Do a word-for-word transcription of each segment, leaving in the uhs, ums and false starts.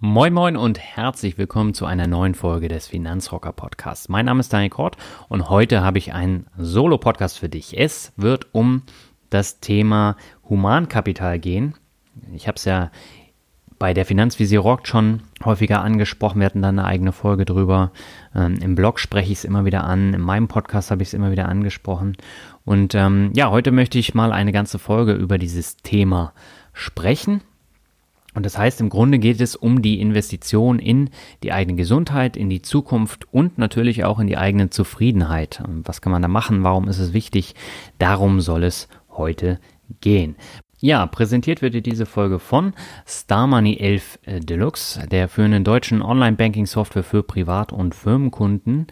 Moin Moin und herzlich willkommen zu einer neuen Folge des Finanzrocker Podcasts. Mein Name ist Daniel Kort und heute habe ich einen Solo-Podcast für dich. Es wird um das Thema Humankapital gehen. Ich habe es ja bei der Finanzvisier rockt schon häufiger angesprochen. Wir hatten da eine eigene Folge drüber. Ähm, Im Blog spreche ich es immer wieder an. In meinem Podcast habe ich es immer wieder angesprochen. Und ähm, ja, heute möchte ich mal eine ganze Folge über dieses Thema sprechen. Und das heißt, im Grunde geht es um die Investition in die eigene Gesundheit, in die Zukunft und natürlich auch in die eigene Zufriedenheit. Was kann man da machen? Warum ist es wichtig? Darum soll es heute gehen. Ja, präsentiert wird dir diese Folge von Star Money elf Deluxe, der führenden deutschen Online-Banking-Software für Privat- und Firmenkunden.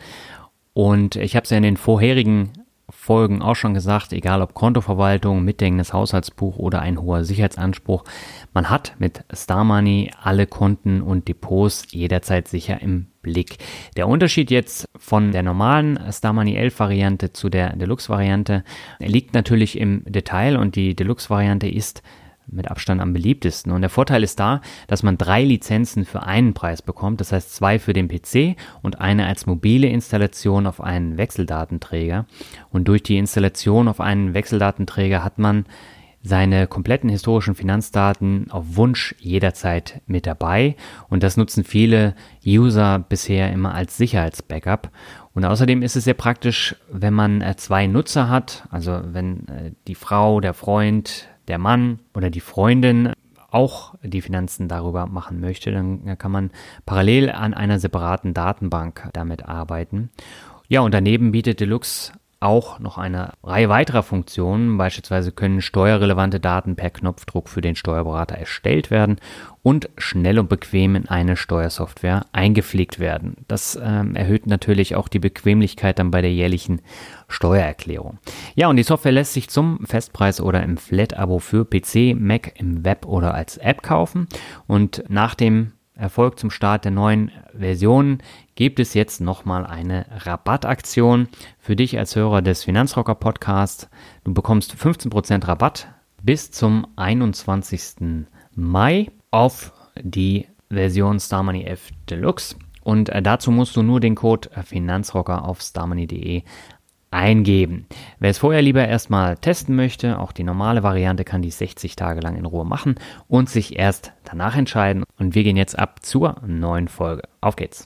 Und ich habe es ja in den vorherigen Folgen auch schon gesagt, egal ob Kontoverwaltung, mitdenkendes Haushaltsbuch oder ein hoher Sicherheitsanspruch, man hat mit Star Money alle Konten und Depots jederzeit sicher im Blick. Der Unterschied jetzt von der normalen Star Money elf Variante zu der Deluxe Variante liegt natürlich im Detail und die Deluxe Variante ist mit Abstand am beliebtesten. Und der Vorteil ist da, dass man drei Lizenzen für einen Preis bekommt, das heißt zwei für den P C und eine als mobile Installation auf einen Wechseldatenträger. Und durch die Installation auf einen Wechseldatenträger hat man seine kompletten historischen Finanzdaten auf Wunsch jederzeit mit dabei. Und das nutzen viele User bisher immer als Sicherheitsbackup. Und außerdem ist es sehr praktisch, wenn man zwei Nutzer hat, also wenn die Frau, der Freund, der Mann oder die Freundin auch die Finanzen darüber machen möchte, dann kann man parallel an einer separaten Datenbank damit arbeiten. Ja, und daneben bietet Deluxe auch noch eine Reihe weiterer Funktionen. Beispielsweise können steuerrelevante Daten per Knopfdruck für den Steuerberater erstellt werden und schnell und bequem in eine Steuersoftware eingepflegt werden. Das ähm, erhöht natürlich auch die Bequemlichkeit dann bei der jährlichen Steuererklärung. Ja, und die Software lässt sich zum Festpreis oder im Flat-Abo für P C, Mac, im Web oder als App kaufen. Und nach dem Erfolg zum Start der neuen Version gibt es jetzt nochmal eine Rabattaktion für dich als Hörer des Finanzrocker Podcasts. Du bekommst fünfzehn Prozent Rabatt bis zum einundzwanzigsten Mai auf die Version Star Money elf Deluxe. Und äh, dazu musst du nur den Code Finanzrocker auf starmoney punkt de eingeben. Wer es vorher lieber erstmal testen möchte, auch die normale Variante, kann dies sechzig Tage lang in Ruhe machen und sich erst danach entscheiden. Und wir gehen jetzt ab zur neuen Folge. Auf geht's!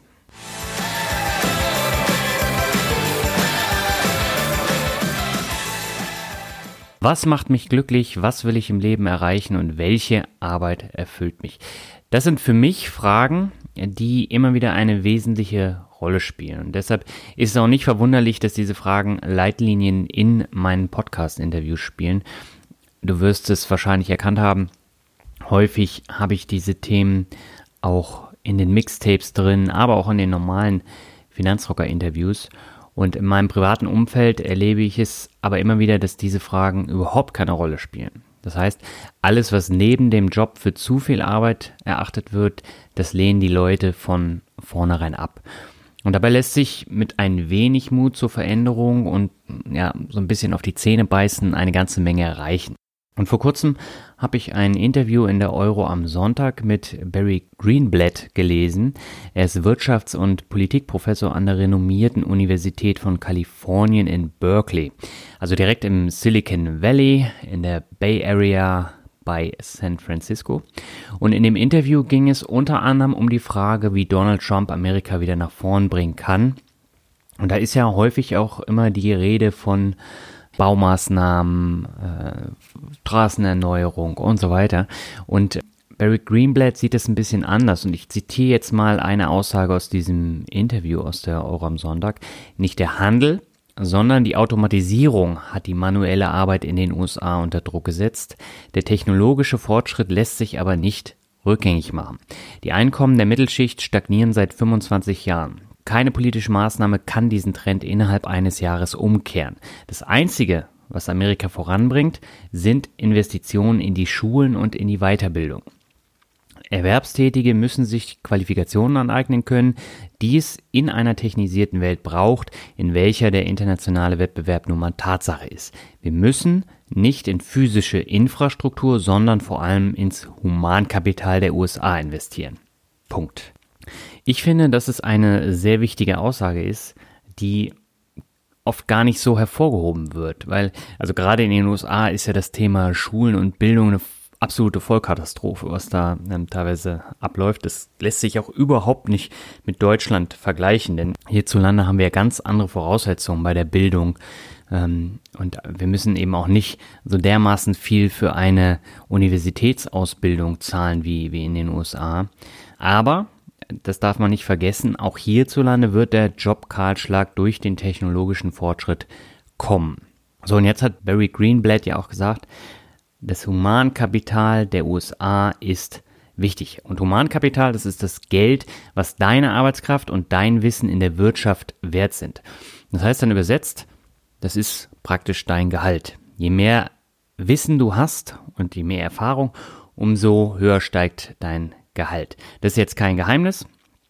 Was macht mich glücklich? Was will ich im Leben erreichen? Und welche Arbeit erfüllt mich? Das sind für mich Fragen, die immer wieder eine wesentliche Rolle spielen. Und deshalb ist es auch nicht verwunderlich, dass diese Fragen Leitlinien in meinen Podcast-Interviews spielen. Du wirst es wahrscheinlich erkannt haben. Häufig habe ich diese Themen auch in den Mixtapes drin, aber auch in den normalen Finanzrocker-Interviews. Und in meinem privaten Umfeld erlebe ich es aber immer wieder, dass diese Fragen überhaupt keine Rolle spielen. Das heißt, alles, was neben dem Job für zu viel Arbeit erachtet wird, das lehnen die Leute von vornherein ab. Und dabei lässt sich mit ein wenig Mut zur Veränderung und ja, so ein bisschen auf die Zähne beißen eine ganze Menge erreichen. Und vor kurzem habe ich ein Interview in der Euro am Sonntag mit Barry Greenblatt gelesen. Er ist Wirtschafts- und Politikprofessor an der renommierten Universität von Kalifornien in Berkeley. Also direkt im Silicon Valley, in der Bay Area bei San Francisco. Und in dem Interview ging es unter anderem um die Frage, wie Donald Trump Amerika wieder nach vorn bringen kann. Und da ist ja häufig auch immer die Rede von Baumaßnahmen, äh, Straßenerneuerung und so weiter. Und Barry Greenblatt sieht das ein bisschen anders. Und ich zitiere jetzt mal eine Aussage aus diesem Interview aus der Euro am Sonntag. Nicht der Handel, sondern die Automatisierung hat die manuelle Arbeit in den U S A unter Druck gesetzt. Der technologische Fortschritt lässt sich aber nicht rückgängig machen. Die Einkommen der Mittelschicht stagnieren seit fünfundzwanzig Jahren. Keine politische Maßnahme kann diesen Trend innerhalb eines Jahres umkehren. Das Einzige, was Amerika voranbringt, sind Investitionen in die Schulen und in die Weiterbildung. Erwerbstätige müssen sich Qualifikationen aneignen können, die es in einer technisierten Welt braucht, in welcher der internationale Wettbewerb nun mal Tatsache ist. Wir müssen nicht in physische Infrastruktur, sondern vor allem ins Humankapital der U S A investieren. Punkt. Ich finde, dass es eine sehr wichtige Aussage ist, die oft gar nicht so hervorgehoben wird, weil, also gerade in den U S A ist ja das Thema Schulen und Bildung eine absolute Vollkatastrophe, was da ähm, teilweise abläuft. Das lässt sich auch überhaupt nicht mit Deutschland vergleichen, denn hierzulande haben wir ganz andere Voraussetzungen bei der Bildung ähm, und wir müssen eben auch nicht so dermaßen viel für eine Universitätsausbildung zahlen wie, wie in den U S A. Aber, das darf man nicht vergessen, auch hierzulande wird der Jobkahlschlag durch den technologischen Fortschritt kommen. So, und jetzt hat Barry Greenblatt ja auch gesagt, das Humankapital der U S A ist wichtig. Und Humankapital, das ist das Geld, was deine Arbeitskraft und dein Wissen in der Wirtschaft wert sind. Das heißt dann übersetzt, das ist praktisch dein Gehalt. Je mehr Wissen du hast und je mehr Erfahrung, umso höher steigt dein Gehalt. Das ist jetzt kein Geheimnis,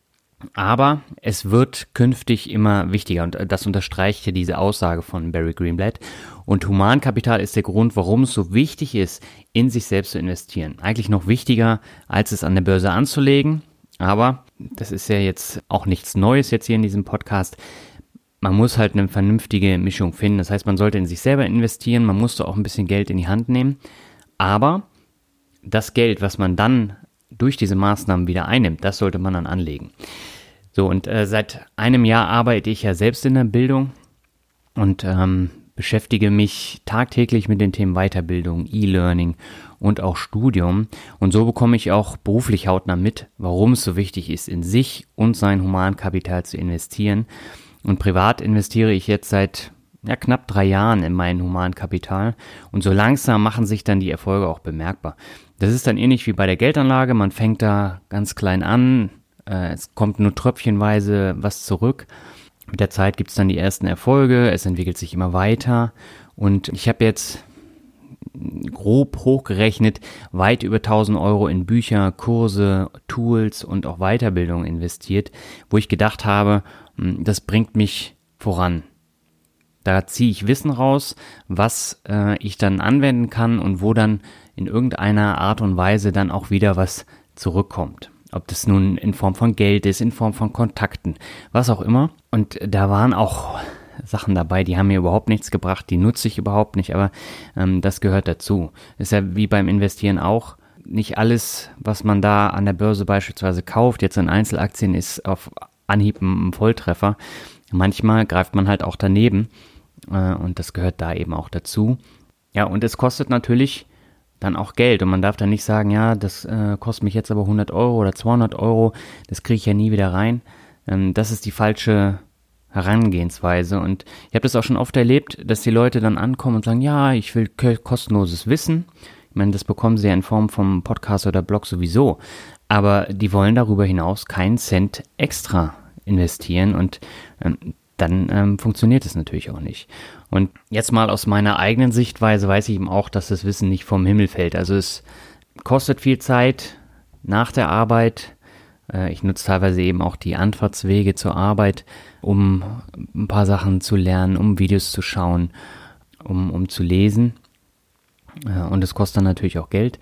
aber es wird künftig immer wichtiger und das unterstreicht ja diese Aussage von Barry Greenblatt. Und Humankapital ist der Grund, warum es so wichtig ist, in sich selbst zu investieren. Eigentlich noch wichtiger, als es an der Börse anzulegen, aber das ist ja jetzt auch nichts Neues jetzt hier in diesem Podcast. Man muss halt eine vernünftige Mischung finden. Das heißt, man sollte in sich selber investieren, man muss da auch ein bisschen Geld in die Hand nehmen, aber das Geld, was man dann durch diese Maßnahmen wieder einnimmt, das sollte man dann anlegen. So, und äh, seit einem Jahr arbeite ich ja selbst in der Bildung und ähm, beschäftige mich tagtäglich mit den Themen Weiterbildung, E-Learning und auch Studium. Und so bekomme ich auch beruflich hautnah mit, warum es so wichtig ist, in sich und sein Humankapital zu investieren. Und privat investiere ich jetzt seit ja, knapp drei Jahren in mein Humankapital. Und so langsam machen sich dann die Erfolge auch bemerkbar. Das ist dann ähnlich wie bei der Geldanlage. Man fängt da ganz klein an. Äh, es kommt nur tröpfchenweise was zurück. Mit der Zeit gibt es dann die ersten Erfolge, es entwickelt sich immer weiter und ich habe jetzt grob hochgerechnet weit über tausend Euro in Bücher, Kurse, Tools und auch Weiterbildung investiert, wo ich gedacht habe, das bringt mich voran. Da ziehe ich Wissen raus, was äh, ich dann anwenden kann und wo dann in irgendeiner Art und Weise dann auch wieder was zurückkommt. Ob das nun in Form von Geld ist, in Form von Kontakten, was auch immer. Und da waren auch Sachen dabei, die haben mir überhaupt nichts gebracht, die nutze ich überhaupt nicht, aber ähm, das gehört dazu. Ist ja wie beim Investieren auch. Nicht alles, was man da an der Börse beispielsweise kauft, jetzt in Einzelaktien, ist auf Anhieb ein Volltreffer. Manchmal greift man halt auch daneben äh, und das gehört da eben auch dazu. Ja, und es kostet natürlich dann auch Geld und man darf dann nicht sagen, ja, das äh, kostet mich jetzt aber hundert Euro oder zweihundert Euro, das kriege ich ja nie wieder rein. Ähm, das ist die falsche Herangehensweise und ich habe das auch schon oft erlebt, dass die Leute dann ankommen und sagen, ja, ich will k- kostenloses Wissen. Ich meine, das bekommen sie ja in Form vom Podcast oder Blog sowieso, aber die wollen darüber hinaus keinen Cent extra investieren und ähm, dann ähm, funktioniert es natürlich auch nicht. Und jetzt mal aus meiner eigenen Sichtweise weiß ich eben auch, dass das Wissen nicht vom Himmel fällt. Also es kostet viel Zeit nach der Arbeit. Äh, ich nutze teilweise eben auch die Anfahrtswege zur Arbeit, um ein paar Sachen zu lernen, um Videos zu schauen, um, um zu lesen. Äh, und es kostet dann natürlich auch Geld.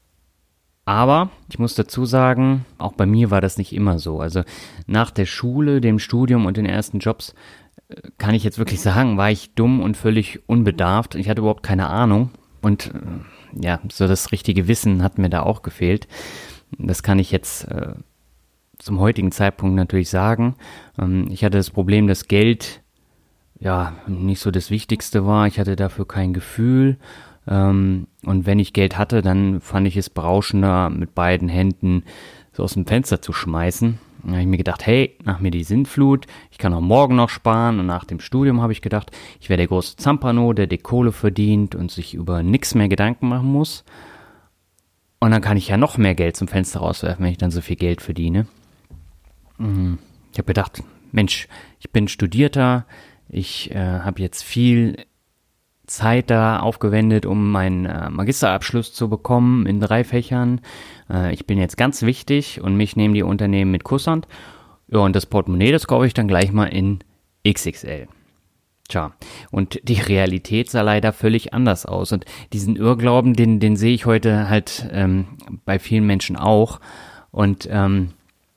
Aber ich muss dazu sagen, auch bei mir war das nicht immer so. Also nach der Schule, dem Studium und den ersten Jobs kann ich jetzt wirklich sagen, war ich dumm und völlig unbedarft. Ich hatte überhaupt keine Ahnung und ja, so das richtige Wissen hat mir da auch gefehlt. Das kann ich jetzt äh, zum heutigen Zeitpunkt natürlich sagen. Ähm, ich hatte das Problem, dass Geld ja nicht so das Wichtigste war. Ich hatte dafür kein Gefühl. Ähm, und wenn ich Geld hatte, dann fand ich es berauschender, mit beiden Händen so aus dem Fenster zu schmeißen. Dann habe ich mir gedacht, hey, nach mir die Sintflut, ich kann auch morgen noch sparen. Und nach dem Studium habe ich gedacht, ich wäre der große Zampano, der die Kohle verdient und sich über nichts mehr Gedanken machen muss. Und dann kann ich ja noch mehr Geld zum Fenster rauswerfen, wenn ich dann so viel Geld verdiene. Ich habe gedacht, Mensch, ich bin Studierter, ich äh, habe jetzt viel Zeit da aufgewendet, um meinen äh, Magisterabschluss zu bekommen in drei Fächern. Äh, ich bin jetzt ganz wichtig und mich nehmen die Unternehmen mit Kusshand. Ja, und das Portemonnaie, das kaufe ich dann gleich mal in X X L. Tja, und die Realität sah leider völlig anders aus. Und diesen Irrglauben, den, den sehe ich heute halt ähm, bei vielen Menschen auch. Und ähm,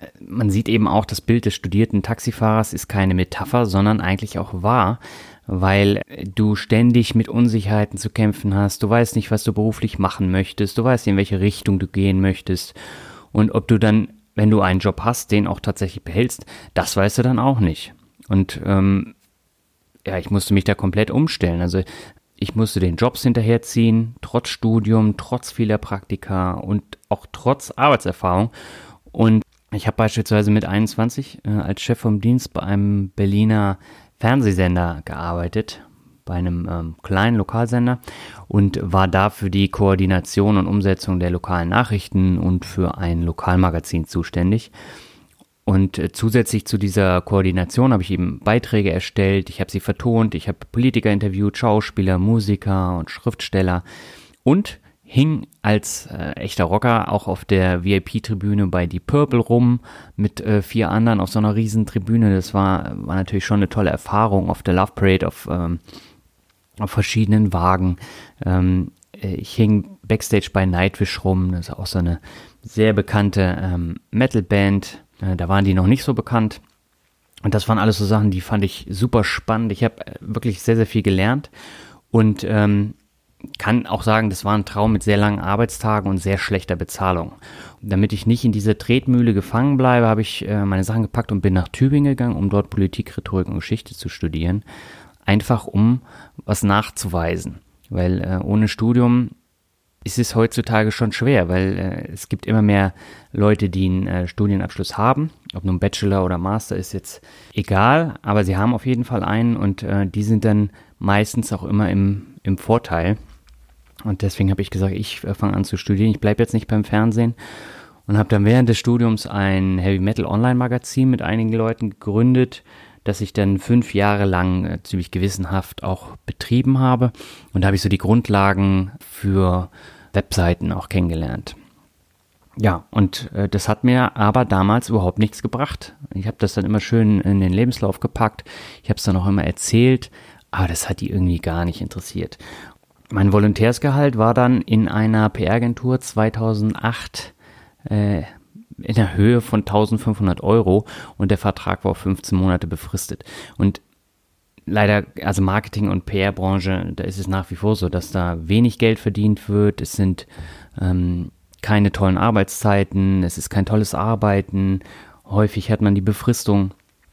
man sieht eben auch, das Bild des studierten Taxifahrers ist keine Metapher, sondern eigentlich auch wahr, weil du ständig mit Unsicherheiten zu kämpfen hast. Du weißt nicht, was du beruflich machen möchtest. Du weißt nicht, in welche Richtung du gehen möchtest. Und ob du dann, wenn du einen Job hast, den auch tatsächlich behältst, das weißt du dann auch nicht. Und ähm, ja, ich musste mich da komplett umstellen. Also ich musste den Jobs hinterherziehen, trotz Studium, trotz vieler Praktika und auch trotz Arbeitserfahrung. Und ich habe beispielsweise mit einundzwanzig äh, als Chef vom Dienst bei einem Berliner Fernsehsender gearbeitet, bei einem ähm, kleinen Lokalsender, und war da für die Koordination und Umsetzung der lokalen Nachrichten und für ein Lokalmagazin zuständig. Und äh, zusätzlich zu dieser Koordination habe ich eben Beiträge erstellt, ich habe sie vertont, ich habe Politiker interviewt, Schauspieler, Musiker und Schriftsteller und hing als äh, echter Rocker auch auf der V I P-Tribüne bei Deep Purple rum mit äh, vier anderen auf so einer riesen Tribüne. Das war, war natürlich schon eine tolle Erfahrung auf der Love Parade, auf, ähm, auf verschiedenen Wagen. Ähm, ich hing Backstage bei Nightwish rum, das ist auch so eine sehr bekannte ähm, Metal-Band. Äh, da waren die noch nicht so bekannt. Und das waren alles so Sachen, die fand ich super spannend. Ich habe wirklich sehr, sehr viel gelernt und ähm, kann auch sagen, das war ein Traum mit sehr langen Arbeitstagen und sehr schlechter Bezahlung. Damit ich nicht in diese Tretmühle gefangen bleibe, habe ich äh, meine Sachen gepackt und bin nach Tübingen gegangen, um dort Politik, Rhetorik und Geschichte zu studieren. Einfach um was nachzuweisen. Weil äh, ohne Studium ist es heutzutage schon schwer, weil äh, es gibt immer mehr Leute, die einen äh, Studienabschluss haben. Ob nun Bachelor oder Master ist jetzt egal, aber sie haben auf jeden Fall einen und äh, die sind dann meistens auch immer im, im Vorteil. Und deswegen habe ich gesagt, ich äh, fange an zu studieren. Ich bleibe jetzt nicht beim Fernsehen und habe dann während des Studiums ein Heavy Metal Online-Magazin mit einigen Leuten gegründet, das ich dann fünf Jahre lang äh, ziemlich gewissenhaft auch betrieben habe. Und da habe ich so die Grundlagen für Webseiten auch kennengelernt. Ja, und äh, das hat mir aber damals überhaupt nichts gebracht. Ich habe das dann immer schön in den Lebenslauf gepackt. Ich habe es dann auch immer erzählt, aber das hat die irgendwie gar nicht interessiert. Mein Volontärsgehalt war dann in einer P R-Agentur zweitausendacht äh, in der Höhe von eintausendfünfhundert Euro und der Vertrag war auf fünfzehn Monate befristet. Und leider, also Marketing- und P R-Branche, da ist es nach wie vor so, dass da wenig Geld verdient wird. Es sind ähm, keine tollen Arbeitszeiten, es ist kein tolles Arbeiten. Häufig hat man die Befristung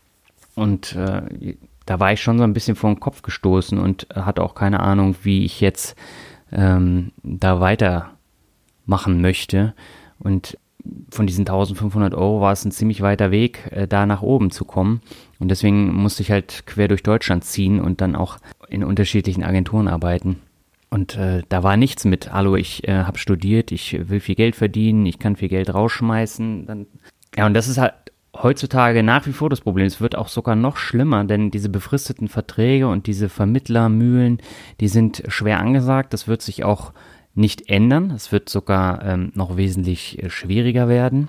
und äh, da war ich schon so ein bisschen vor den Kopf gestoßen und hatte auch keine Ahnung, wie ich jetzt ähm, da weitermachen möchte. Und von diesen eintausendfünfhundert Euro war es ein ziemlich weiter Weg, äh, da nach oben zu kommen. Und deswegen musste ich halt quer durch Deutschland ziehen und dann auch in unterschiedlichen Agenturen arbeiten. Und äh, da war nichts mit, hallo, ich äh, habe studiert, ich will viel Geld verdienen, ich kann viel Geld rausschmeißen. Dann, ja, und das ist halt heutzutage nach wie vor das Problem. Es wird auch sogar noch schlimmer, denn diese befristeten Verträge und diese Vermittlermühlen, die sind schwer angesagt. Das wird sich auch nicht ändern. Es wird sogar ähm, noch wesentlich äh, schwieriger werden.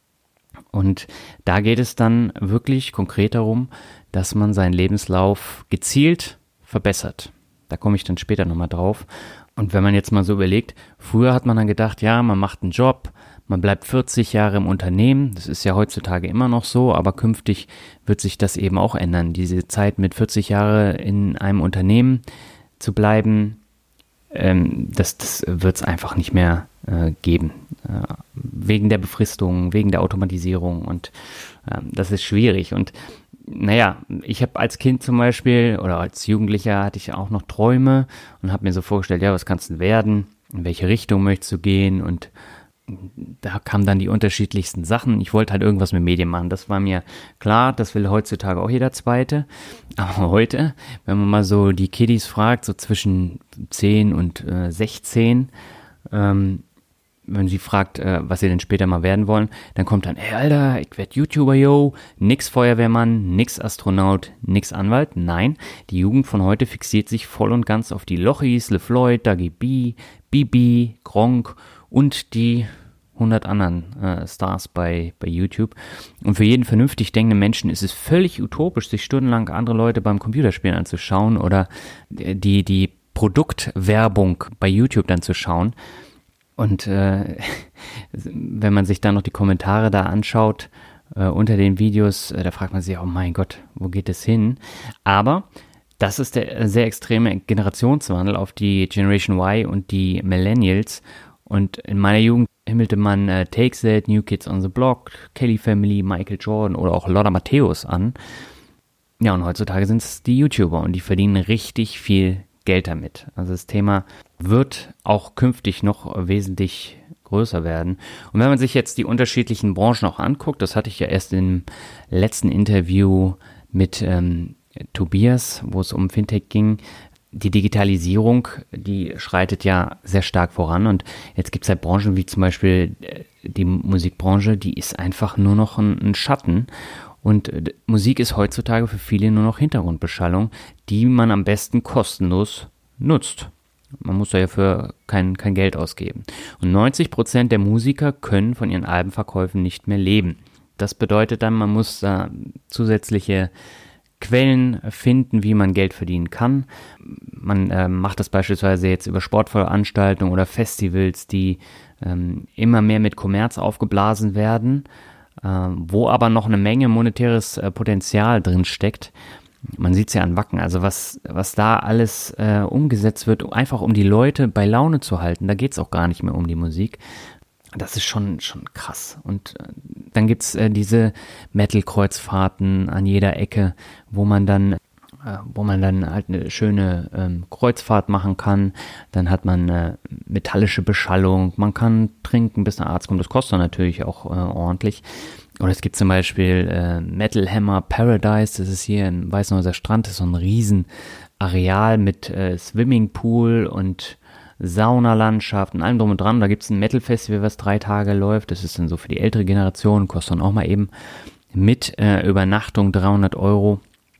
Und da geht es dann wirklich konkret darum, dass man seinen Lebenslauf gezielt verbessert. Da komme ich dann später nochmal drauf. Und wenn man jetzt mal so überlegt, früher hat man dann gedacht, ja, man macht einen Job, man bleibt vierzig Jahre im Unternehmen, das ist ja heutzutage immer noch so, aber künftig wird sich das eben auch ändern. Diese Zeit mit vierzig Jahren in einem Unternehmen zu bleiben, ähm, das, das wird es einfach nicht mehr äh, geben. Äh, wegen der Befristung, wegen der Automatisierung und äh, das ist schwierig. Und naja, ich habe als Kind zum Beispiel oder als Jugendlicher hatte ich auch noch Träume und habe mir so vorgestellt, ja, was kannst du werden, in welche Richtung möchtest du gehen, und da kamen dann die unterschiedlichsten Sachen. Ich wollte halt irgendwas mit Medien machen. Das war mir klar, das will heutzutage auch jeder Zweite. Aber heute, wenn man mal so die Kiddies fragt, so zwischen zehn und äh, sechzehn, ähm, wenn sie fragt, äh, was sie denn später mal werden wollen, dann kommt dann, ey Alter, ich werd YouTuber, yo, nix Feuerwehrmann, nix Astronaut, nix Anwalt. Nein, die Jugend von heute fixiert sich voll und ganz auf die Lochis, LeFloid, Dagi B, Bibi, Gronk und die hundert anderen äh, Stars bei, bei YouTube. Und für jeden vernünftig denkenden Menschen ist es völlig utopisch, sich stundenlang andere Leute beim Computerspielen anzuschauen oder die, die Produktwerbung bei YouTube dann zu schauen. Und äh, wenn man sich dann noch die Kommentare da anschaut, äh, unter den Videos, äh, da fragt man sich, oh mein Gott, wo geht es hin? Aber das ist der sehr extreme Generationswandel auf die Generation Y und die Millennials. Und in meiner Jugend himmelte man äh, Take That, New Kids on the Block, Kelly Family, Michael Jordan oder auch Lothar Matthäus an. Ja, und heutzutage sind es die YouTuber und die verdienen richtig viel Geld damit. Also das Thema wird auch künftig noch wesentlich größer werden. Und wenn man sich jetzt die unterschiedlichen Branchen auch anguckt, das hatte ich ja erst im letzten Interview mit ähm, Tobias, wo es um Fintech ging, die Digitalisierung, die schreitet ja sehr stark voran und jetzt gibt es halt Branchen wie zum Beispiel die Musikbranche, die ist einfach nur noch ein, ein Schatten und Musik ist heutzutage für viele nur noch Hintergrundbeschallung, die man am besten kostenlos nutzt. Man muss da ja für kein, kein Geld ausgeben. Und neunzig Prozent der Musiker können von ihren Albenverkäufen nicht mehr leben. Das bedeutet dann, man muss da zusätzliche Quellen finden, wie man Geld verdienen kann. Man äh, macht das beispielsweise jetzt über Sportveranstaltungen oder Festivals, die ähm, immer mehr mit Kommerz aufgeblasen werden, äh, wo aber noch eine Menge monetäres äh, Potenzial drin steckt. Man sieht es ja an Wacken, also was, was da alles äh, umgesetzt wird, einfach um die Leute bei Laune zu halten. Da geht es auch gar nicht mehr um die Musik. Das ist schon, schon krass. Und äh, dann gibt's äh, diese Metal-Kreuzfahrten an jeder Ecke, wo man dann, äh, wo man dann halt eine schöne ähm, Kreuzfahrt machen kann. Dann hat man äh, metallische Beschallung, man kann trinken, bis der Arzt kommt. Das kostet dann natürlich auch äh, ordentlich. Oder es gibt zum Beispiel äh, Metal Hammer Paradise, das ist hier im Weißenhäuser Strand, das ist so ein riesen Areal mit äh, Swimmingpool und Saunalandschaft und allem drum und dran. Da gibt es ein Metal-Festival, was drei Tage läuft. Das ist dann so für die ältere Generation, kostet dann auch mal eben mit äh, Übernachtung dreihundert Euro.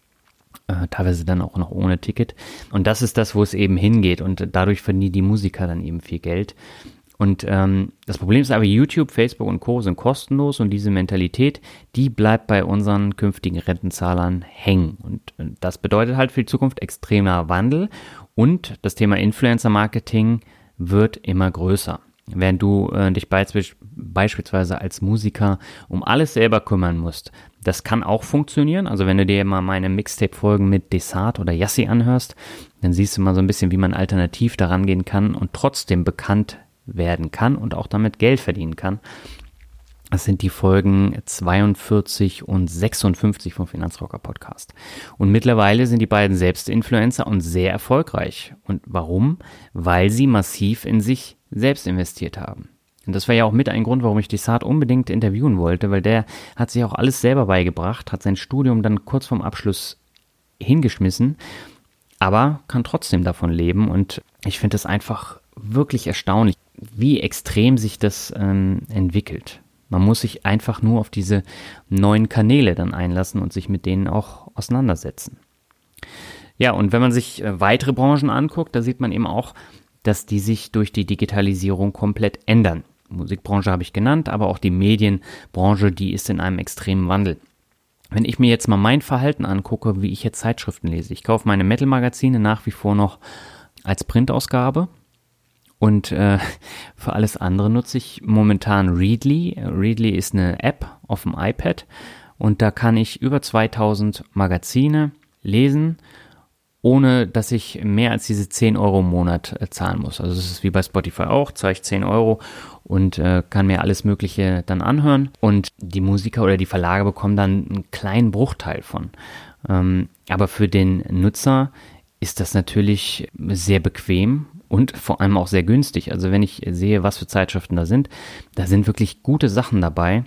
Äh, teilweise dann auch noch ohne Ticket. Und das ist das, wo es eben hingeht. Und dadurch verdienen die Musiker dann eben viel Geld. Und ähm, das Problem ist aber, YouTube, Facebook und Co. sind kostenlos und diese Mentalität, die bleibt bei unseren künftigen Rentenzahlern hängen. Und äh, das bedeutet halt für die Zukunft extremer Wandel. Und das Thema Influencer-Marketing wird immer größer. Während du äh, dich beisp- beispielsweise als Musiker um alles selber kümmern musst, das kann auch funktionieren. Also wenn du dir mal meine Mixtape-Folgen mit Desart oder Yassi anhörst, dann siehst du mal so ein bisschen, wie man alternativ daran gehen kann und trotzdem bekannt werden kann und auch damit Geld verdienen kann. Das sind die Folgen zweiundvierzig und sechsundfünfzig vom Finanzrocker Podcast. Und mittlerweile sind die beiden selbst Influencer und sehr erfolgreich. Und warum? Weil sie massiv in sich selbst investiert haben. Und das war ja auch mit ein Grund, warum ich Desart unbedingt interviewen wollte, weil der hat sich auch alles selber beigebracht, hat sein Studium dann kurz vorm Abschluss hingeschmissen, aber kann trotzdem davon leben. Und ich finde das einfach wirklich erstaunlich, wie extrem sich das ähm, entwickelt. Man muss sich einfach nur auf diese neuen Kanäle dann einlassen und sich mit denen auch auseinandersetzen. Ja, und wenn man sich äh, weitere Branchen anguckt, da sieht man eben auch, dass die sich durch die Digitalisierung komplett ändern. Musikbranche habe ich genannt, aber auch die Medienbranche, die ist in einem extremen Wandel. Wenn ich mir jetzt mal mein Verhalten angucke, wie ich jetzt Zeitschriften lese, ich kaufe meine Metal-Magazine nach wie vor noch als Printausgabe. Und äh, für alles andere nutze ich momentan Readly. Readly ist eine App auf dem iPad und da kann ich über zweitausend Magazine lesen, ohne dass ich mehr als diese zehn Euro im Monat äh, zahlen muss. Also es ist wie bei Spotify auch, zahle ich zehn Euro und äh, kann mir alles Mögliche dann anhören. Und die Musiker oder die Verlage bekommen dann einen kleinen Bruchteil von. Ähm, aber für den Nutzer ist das natürlich sehr bequem und vor allem auch sehr günstig. Also wenn ich sehe, was für Zeitschriften da sind, da sind wirklich gute Sachen dabei,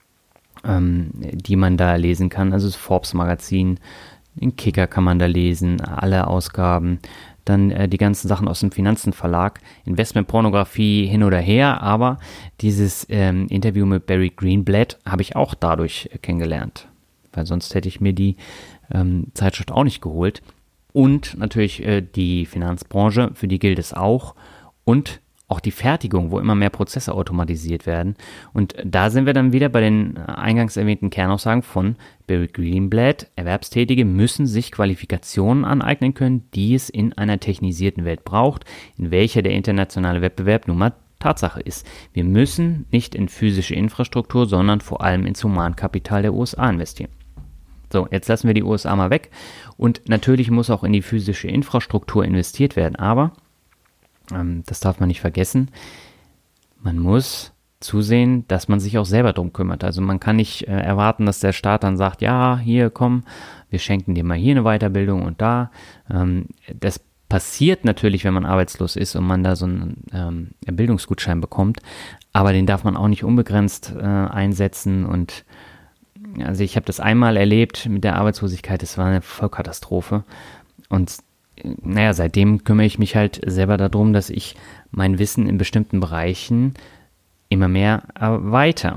ähm, die man da lesen kann. Also das Forbes-Magazin, den Kicker kann man da lesen, alle Ausgaben. Dann äh, die ganzen Sachen aus dem Finanzen-Verlag, Investmentpornografie hin oder her. Aber dieses ähm, Interview mit Barry Greenblatt habe ich auch dadurch äh, kennengelernt. Weil sonst hätte ich mir die ähm, Zeitschrift auch nicht geholt. Und natürlich äh, die Finanzbranche, für die gilt es auch. Und auch die Fertigung, wo immer mehr Prozesse automatisiert werden. Und da sind wir dann wieder bei den eingangs erwähnten Kernaussagen von Barry Greenblatt. Erwerbstätige müssen sich Qualifikationen aneignen können, die es in einer technisierten Welt braucht, in welcher der internationale Wettbewerb nun mal Tatsache ist, wir müssen nicht in physische Infrastruktur, sondern vor allem ins Humankapital der U S A investieren. So, jetzt lassen wir die U S A mal weg und natürlich muss auch in die physische Infrastruktur investiert werden, aber, ähm, das darf man nicht vergessen, man muss zusehen, dass man sich auch selber drum kümmert. Also man kann nicht äh, erwarten, dass der Staat dann sagt, ja, hier, komm, wir schenken dir mal hier eine Weiterbildung und da. Ähm, das passiert natürlich, wenn man arbeitslos ist und man da so einen ähm, Bildungsgutschein bekommt, aber den darf man auch nicht unbegrenzt äh, einsetzen und also ich habe das einmal erlebt mit der Arbeitslosigkeit, das war eine Vollkatastrophe und naja, seitdem kümmere ich mich halt selber darum, dass ich mein Wissen in bestimmten Bereichen immer mehr erweitere.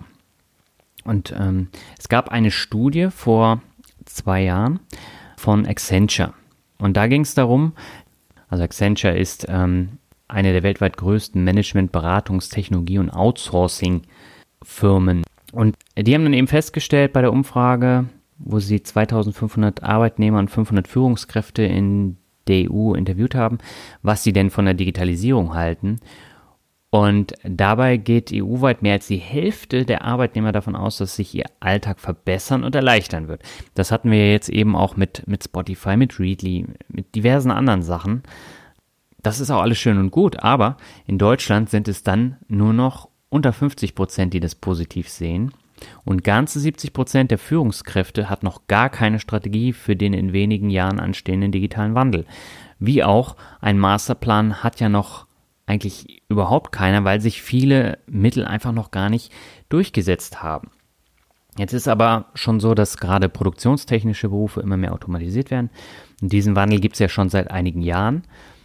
Und ähm, es gab eine Studie vor zwei Jahren von Accenture und da ging es darum, also Accenture ist ähm, eine der weltweit größten Management-, Beratungs-, Technologie- und Outsourcing-Firmen. Und die haben dann eben festgestellt bei der Umfrage, wo sie zweitausendfünfhundert Arbeitnehmer und fünfhundert Führungskräfte in der E U interviewt haben, was sie denn von der Digitalisierung halten. Und dabei geht E U-weit mehr als die Hälfte der Arbeitnehmer davon aus, dass sich ihr Alltag verbessern und erleichtern wird. Das hatten wir jetzt eben auch mit, mit Spotify, mit Readly, mit diversen anderen Sachen. Das ist auch alles schön und gut, aber in Deutschland sind es dann nur noch unter fünfzig Prozent, die das positiv sehen. Und ganze siebzig Prozent der Führungskräfte hat noch gar keine Strategie für den in wenigen Jahren anstehenden digitalen Wandel. Wie auch ein Masterplan hat ja noch eigentlich überhaupt keiner, weil sich viele Mittel einfach noch gar nicht durchgesetzt haben. Jetzt ist aber schon so, dass gerade produktionstechnische Berufe immer mehr automatisiert werden. Und diesen Wandel gibt es ja schon seit einigen Jahren.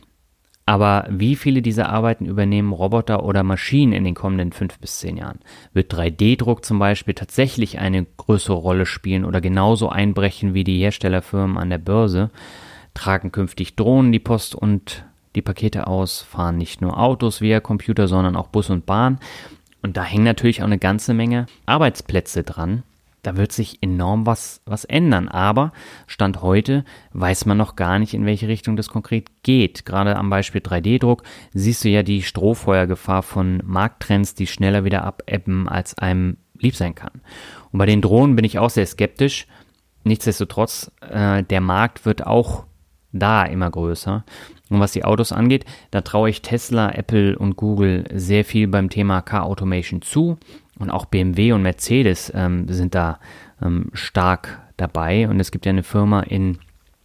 Aber wie viele dieser Arbeiten übernehmen Roboter oder Maschinen in den kommenden fünf bis zehn Jahren? Wird drei D Druck zum Beispiel tatsächlich eine größere Rolle spielen oder genauso einbrechen wie die Herstellerfirmen an der Börse? Tragen künftig Drohnen die Post und die Pakete aus, fahren nicht nur Autos via Computer, sondern auch Bus und Bahn? Und da hängen natürlich auch eine ganze Menge Arbeitsplätze dran. Da wird sich enorm was, was ändern, aber Stand heute weiß man noch gar nicht, in welche Richtung das konkret geht. Gerade am Beispiel drei D Druck siehst du ja die Strohfeuergefahr von Markttrends, die schneller wieder abebben, als einem lieb sein kann. Und bei den Drohnen bin ich auch sehr skeptisch. Nichtsdestotrotz, äh, der Markt wird auch da immer größer. Und was die Autos angeht, da traue ich Tesla, Apple und Google sehr viel beim Thema Car Automation zu. Und auch B M W und Mercedes ähm, sind da ähm, stark dabei. Und es gibt ja eine Firma in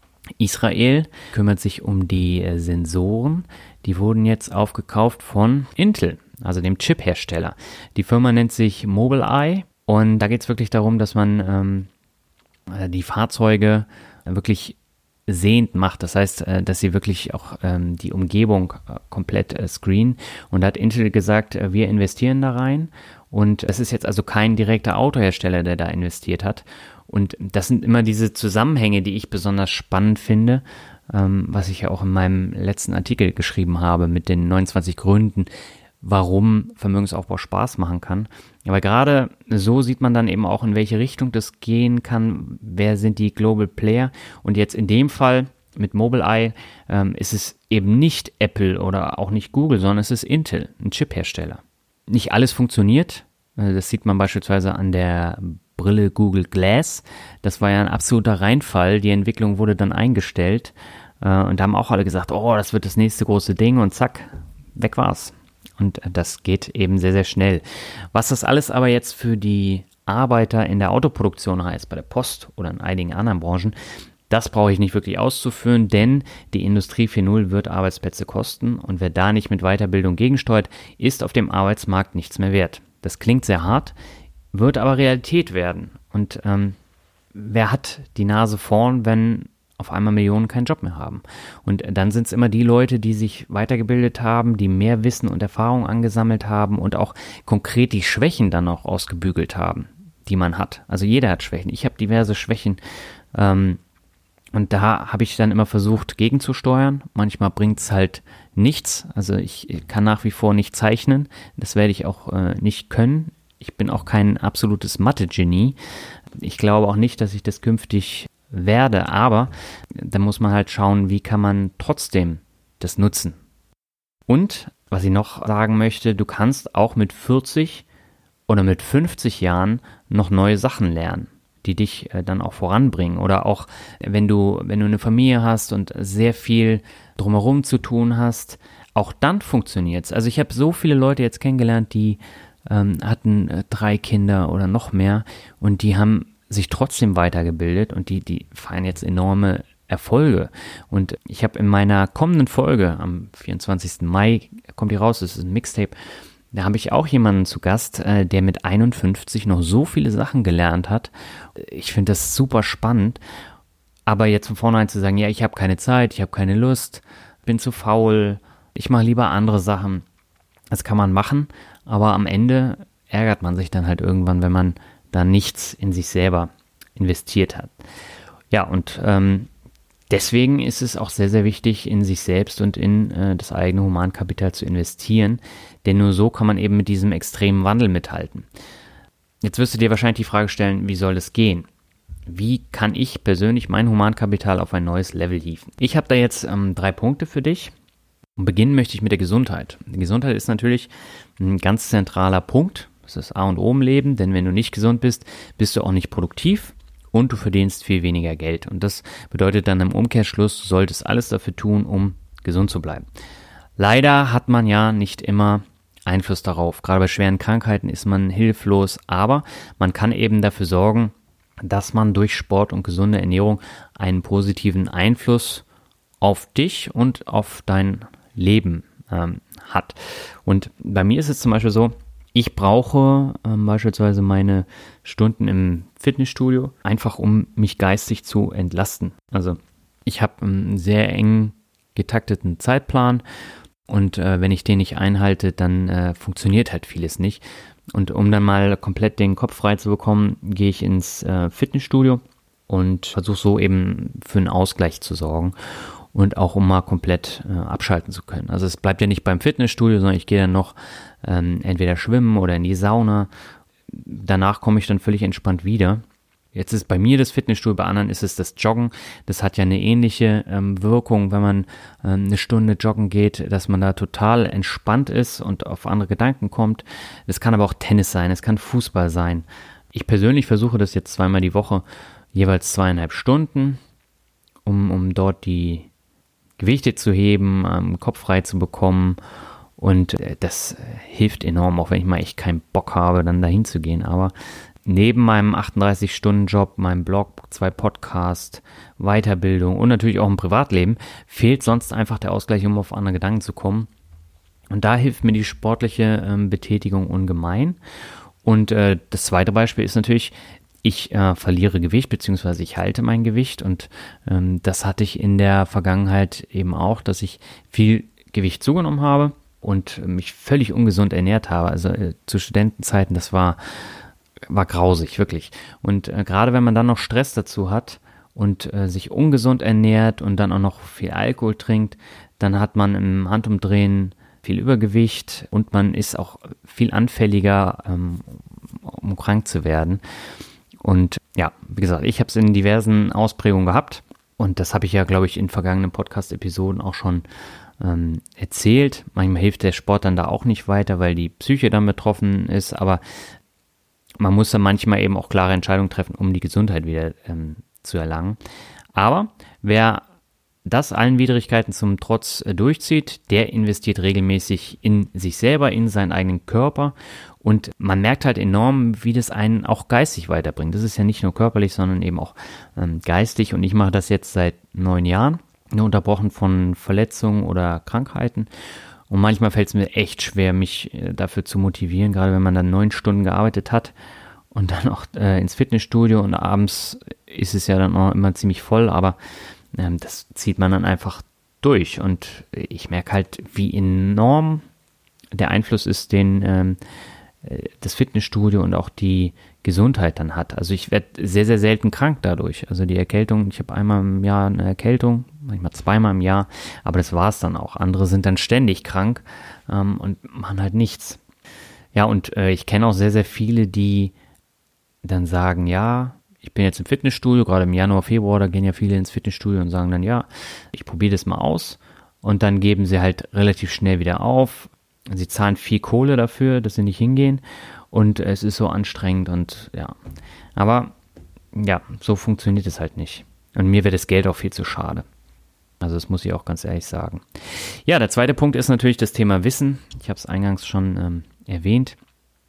Israel, kümmert sich um die äh, Sensoren. Die wurden jetzt aufgekauft von Intel, also dem Chip-Hersteller. Die Firma nennt sich Mobileye. Und da geht es wirklich darum, dass man ähm, die Fahrzeuge wirklich sehend macht. Das heißt, dass sie wirklich auch ähm, die Umgebung äh, komplett äh, screenen. Und da hat Intel gesagt, äh, wir investieren da rein. Und es ist jetzt also kein direkter Autohersteller, der da investiert hat. Und das sind immer diese Zusammenhänge, die ich besonders spannend finde, ähm, was ich ja auch in meinem letzten Artikel geschrieben habe mit den neunundzwanzig Gründen, warum Vermögensaufbau Spaß machen kann. Aber gerade so sieht man dann eben auch, in welche Richtung das gehen kann, wer sind die Global Player. Und jetzt in dem Fall mit Mobileye ähm, ist es eben nicht Apple oder auch nicht Google, sondern es ist Intel, ein Chip-Hersteller. Nicht alles funktioniert, das sieht man beispielsweise an der Brille Google Glass. Das war ja ein absoluter Reinfall, die Entwicklung wurde dann eingestellt und da haben auch alle gesagt, oh, das wird das nächste große Ding und zack, weg war's. Und das geht eben sehr, sehr schnell. Was das alles aber jetzt für die Arbeiter in der Autoproduktion heißt, bei der Post oder in einigen anderen Branchen, das brauche ich nicht wirklich auszuführen, denn die Industrie vier Punkt null wird Arbeitsplätze kosten und wer da nicht mit Weiterbildung gegensteuert, ist auf dem Arbeitsmarkt nichts mehr wert. Das klingt sehr hart, wird aber Realität werden. Und ähm, wer hat die Nase vorn, wenn auf einmal Millionen keinen Job mehr haben? Und dann sind es immer die Leute, die sich weitergebildet haben, die mehr Wissen und Erfahrung angesammelt haben und auch konkret die Schwächen dann auch ausgebügelt haben, die man hat. Also jeder hat Schwächen. Ich habe diverse Schwächen. Ähm, Und da habe ich dann immer versucht, gegenzusteuern. Manchmal bringt es halt nichts. Also ich kann nach wie vor nicht zeichnen. Das werde ich auch äh, nicht können. Ich bin auch kein absolutes Mathe-Genie. Ich glaube auch nicht, dass ich das künftig werde. Aber da muss man halt schauen, wie kann man trotzdem das nutzen. Und was ich noch sagen möchte, du kannst auch mit vierzig oder mit fünfzig Jahren noch neue Sachen lernen, die dich äh, dann auch voranbringen. Oder auch, wenn du, wenn du eine Familie hast und sehr viel drumherum zu tun hast, auch dann funktioniert's. Also ich habe so viele Leute jetzt kennengelernt, die ähm, hatten äh, drei Kinder oder noch mehr und die haben sich trotzdem weitergebildet und die, die feiern jetzt enorme Erfolge. Und ich habe in meiner kommenden Folge, am vierundzwanzigsten Mai kommt die raus, das ist ein Mixtape, da habe ich auch jemanden zu Gast, äh, der mit einundfünfzig noch so viele Sachen gelernt hat. Ich finde das super spannend. Aber jetzt von vornherein zu sagen, ja, ich habe keine Zeit, ich habe keine Lust, bin zu faul, ich mache lieber andere Sachen. Das kann man machen, aber am Ende ärgert man sich dann halt irgendwann, wenn man da nichts in sich selber investiert hat. Ja, und ähm, deswegen ist es auch sehr, sehr wichtig, in sich selbst und in äh, das eigene Humankapital zu investieren, denn nur so kann man eben mit diesem extremen Wandel mithalten. Jetzt wirst du dir wahrscheinlich die Frage stellen, wie soll das gehen? Wie kann ich persönlich mein Humankapital auf ein neues Level hieven? Ich habe da jetzt ähm, drei Punkte für dich. Und beginnen möchte ich mit der Gesundheit. Die Gesundheit ist natürlich ein ganz zentraler Punkt. Das ist A und O im Leben, denn wenn du nicht gesund bist, bist du auch nicht produktiv und du verdienst viel weniger Geld. Und das bedeutet dann im Umkehrschluss, du solltest alles dafür tun, um gesund zu bleiben. Leider hat man ja nicht immer Einfluss darauf. Gerade bei schweren Krankheiten ist man hilflos, aber man kann eben dafür sorgen, dass man durch Sport und gesunde Ernährung einen positiven Einfluss auf dich und auf dein Leben ähm, hat. Und bei mir ist es zum Beispiel so, ich brauche ähm, beispielsweise meine Stunden im Fitnessstudio, einfach um mich geistig zu entlasten. Also ich habe einen sehr eng getakteten Zeitplan und äh, wenn ich den nicht einhalte, dann äh, funktioniert halt vieles nicht. Und um dann mal komplett den Kopf frei zu bekommen, gehe ich ins äh, Fitnessstudio und versuche so eben für einen Ausgleich zu sorgen und auch um mal komplett äh, abschalten zu können. Also es bleibt ja nicht beim Fitnessstudio, sondern ich gehe dann noch ähm, entweder schwimmen oder in die Sauna. Danach komme ich dann völlig entspannt wieder. Jetzt ist bei mir das Fitnessstudio, bei anderen ist es das Joggen. Das hat ja eine ähnliche ähm, Wirkung, wenn man ähm, eine Stunde joggen geht, dass man da total entspannt ist und auf andere Gedanken kommt. Es kann aber auch Tennis sein, es kann Fußball sein. Ich persönlich versuche das jetzt zweimal die Woche, jeweils zweieinhalb Stunden, um, um dort die Gewichte zu heben, ähm, Kopf frei zu bekommen. Und äh, das äh, hilft enorm, auch wenn ich mal echt keinen Bock habe, dann dahin zu gehen. Aber neben meinem achtunddreißig-Stunden-Job, meinem Blog, zwei Podcasts, Weiterbildung und natürlich auch im Privatleben, fehlt sonst einfach der Ausgleich, um auf andere Gedanken zu kommen. Und da hilft mir die sportliche ähm, Betätigung ungemein. Und äh, das zweite Beispiel ist natürlich, ich äh, verliere Gewicht, beziehungsweise ich halte mein Gewicht. Und ähm, das hatte ich in der Vergangenheit eben auch, dass ich viel Gewicht zugenommen habe und mich völlig ungesund ernährt habe. Also äh, zu Studentenzeiten, das war war grausig, wirklich. Und äh, gerade wenn man dann noch Stress dazu hat und äh, sich ungesund ernährt und dann auch noch viel Alkohol trinkt, dann hat man im Handumdrehen viel Übergewicht und man ist auch viel anfälliger, ähm, um krank zu werden. Und ja, wie gesagt, ich habe es in diversen Ausprägungen gehabt und das habe ich ja, glaube ich, in vergangenen Podcast-Episoden auch schon ähm, erzählt. Manchmal hilft der Sport dann da auch nicht weiter, weil die Psyche dann betroffen ist, aber man muss dann manchmal eben auch klare Entscheidungen treffen, um die Gesundheit wieder ähm, zu erlangen. Aber wer das allen Widrigkeiten zum Trotz äh, durchzieht, der investiert regelmäßig in sich selber, in seinen eigenen Körper. Und man merkt halt enorm, wie das einen auch geistig weiterbringt. Das ist ja nicht nur körperlich, sondern eben auch ähm, geistig. Und ich mache das jetzt seit neun Jahren, nur unterbrochen von Verletzungen oder Krankheiten. Und manchmal fällt es mir echt schwer, mich äh, dafür zu motivieren, gerade wenn man dann neun Stunden gearbeitet hat und dann auch äh, ins Fitnessstudio und abends ist es ja dann auch immer ziemlich voll, aber ähm, das zieht man dann einfach durch und ich merke halt, wie enorm der Einfluss ist, den ähm, das Fitnessstudio und auch die Gesundheit dann hat. Also ich werde sehr, sehr selten krank dadurch. Also die Erkältung, ich habe einmal im Jahr eine Erkältung, manchmal zweimal im Jahr, aber das war es dann auch. Andere sind dann ständig krank ähm, und machen halt nichts. Ja, und äh, ich kenne auch sehr, sehr viele, die dann sagen, ja, ich bin jetzt im Fitnessstudio, gerade im Januar, Februar, da gehen ja viele ins Fitnessstudio und sagen dann, ja, ich probiere das mal aus und dann geben sie halt relativ schnell wieder auf, sie zahlen viel Kohle dafür, dass sie nicht hingehen und es ist so anstrengend und ja, aber ja, so funktioniert es halt nicht. Und mir wäre das Geld auch viel zu schade. Also das muss ich auch ganz ehrlich sagen. Ja, der zweite Punkt ist natürlich das Thema Wissen. Ich habe es eingangs schon ähm, erwähnt.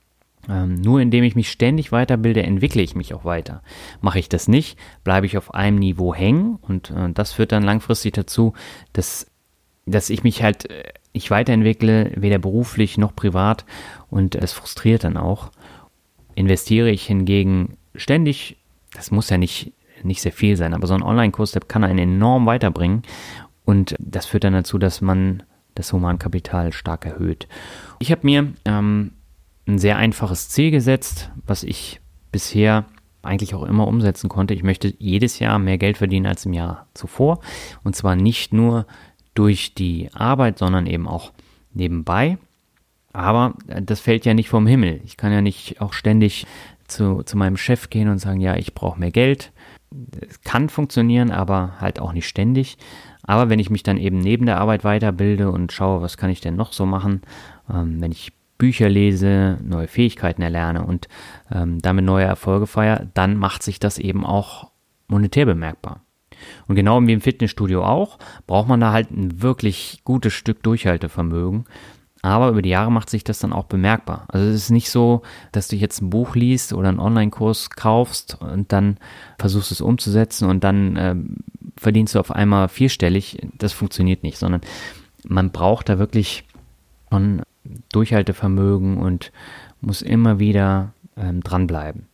Ähm, nur indem ich mich ständig weiterbilde, entwickle ich mich auch weiter. Mache ich das nicht, bleibe ich auf einem Niveau hängen und äh, das führt dann langfristig dazu, dass, dass ich mich halt äh, nicht weiterentwickle, weder beruflich noch privat und es frustriert dann auch. Investiere ich hingegen ständig, das muss ja nicht nicht sehr viel sein, aber so ein Online-Kurs, der kann einen enorm weiterbringen und das führt dann dazu, dass man das Humankapital stark erhöht. Ich habe mir ähm, ein sehr einfaches Ziel gesetzt, was ich bisher eigentlich auch immer umsetzen konnte. Ich möchte jedes Jahr mehr Geld verdienen als im Jahr zuvor und zwar nicht nur durch die Arbeit, sondern eben auch nebenbei. Aber das fällt ja nicht vom Himmel. Ich kann ja nicht auch ständig zu, zu meinem Chef gehen und sagen, ja, ich brauche mehr Geld. Es kann funktionieren, aber halt auch nicht ständig. Aber wenn ich mich dann eben neben der Arbeit weiterbilde und schaue, was kann ich denn noch so machen, ähm, wenn ich Bücher lese, neue Fähigkeiten erlerne und ähm, damit neue Erfolge feiere, dann macht sich das eben auch monetär bemerkbar. Und genau wie im Fitnessstudio auch, braucht man da halt ein wirklich gutes Stück Durchhaltevermögen. Aber über die Jahre macht sich das dann auch bemerkbar. Also es ist nicht so, dass du jetzt ein Buch liest oder einen Online-Kurs kaufst und dann versuchst es umzusetzen und dann äh, verdienst du auf einmal vierstellig. Das funktioniert nicht, sondern man braucht da wirklich schon Durchhaltevermögen und muss immer wieder ähm, dranbleiben.